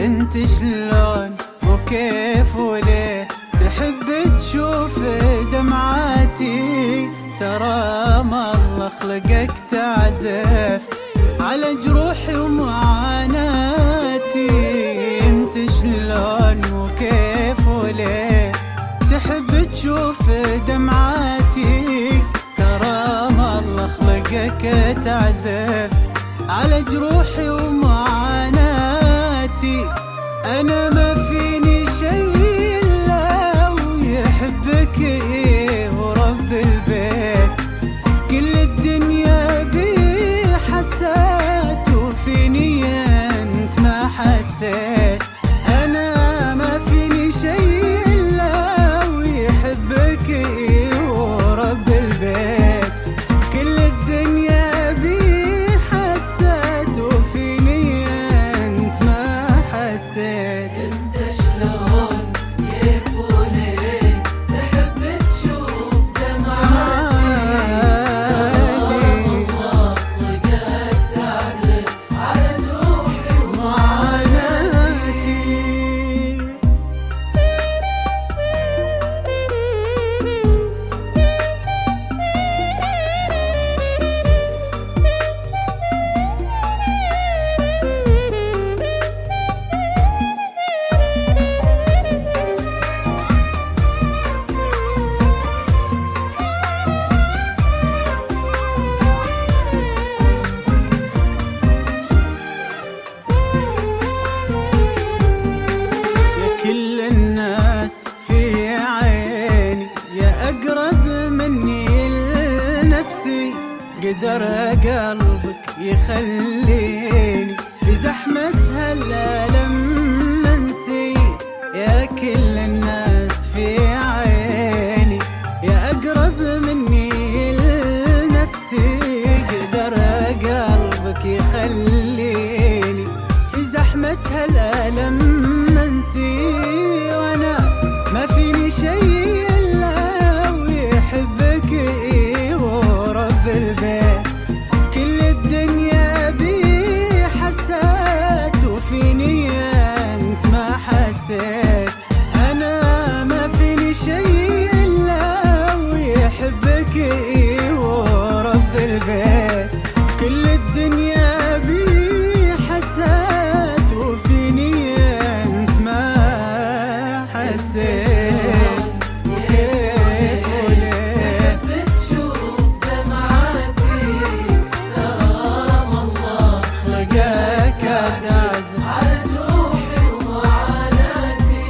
انت شلون وكيف وليه تحب تشوف دمعاتي؟ ترى ما الله خلقك تعزف على جروحي ومعاناتي. انت شلون وكيف وليه تحب تشوف دمعاتي؟ ترى ما الله خلقك تعزف على جروحي ومعاناتي. أنا ما فيني شيء إلا ويحبك ورب البيت، كل الدنيا بي حسات وفيني أنت ما حسيت. أنا ما فيني شيء إلا ويحبك ورب البيت، كل الدنيا بي حسات وفيني أنت ما حسيت. انت شلون كيف وليه تحب تشوف دمعاتي؟ الله خلقك تعزف على جروحي ومعاناتي. كل الناس في عيني يا أقرب مني لنفسي، قدر قلبك يخليني في زحمة هالألم منسي. يا كل الناس في عيني يا أقرب مني لنفسي، قدر قلبك يخليني في زحمة هالألم منسي. وانا ما فيني شيء الا ويحبك ورب البيت، كل الدنيا بي حسات وفيني انت ما حسيت. انا ما فيني شيء الا ويحبك ورب البيت، كل الدنيا بي حسات وفيني انت ما حسيت. وكيف وليه بتشوف دمعاتي؟ ترى ما الله خلقك تعزف على جروحي ومعاناتي.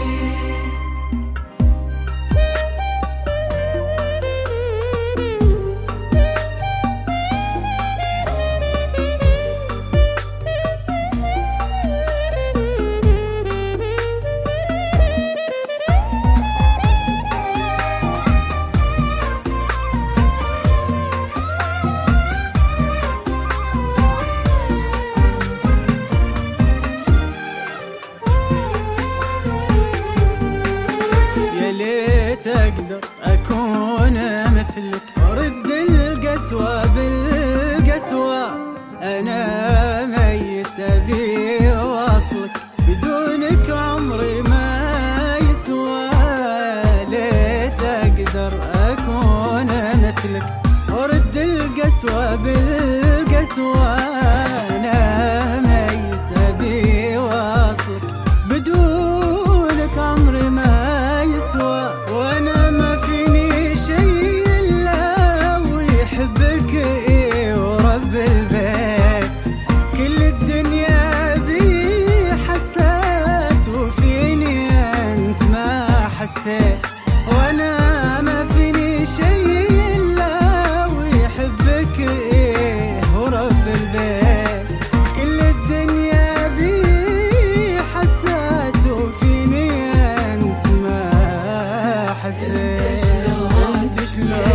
يا ليت أقدر أكون مثلك ورد القسوة بالقسوة. أنا ميت أبي وصلك بدونك عمري ما يسوى. ليت أقدر أكون مثلك ورد القسوة بالقسوة. أنا ميت أبي وصلك بدونك عمري ما يسوى. وانا ما فيني شيء الا ويحبك ورب البيت، كل الدنيا بي حسات وفيني انت ما حسيت. وانا ما فيني شيء الا ويحبك ورب البيت، كل الدنيا بي حسات وفيني انت ما حسيت. انت شلون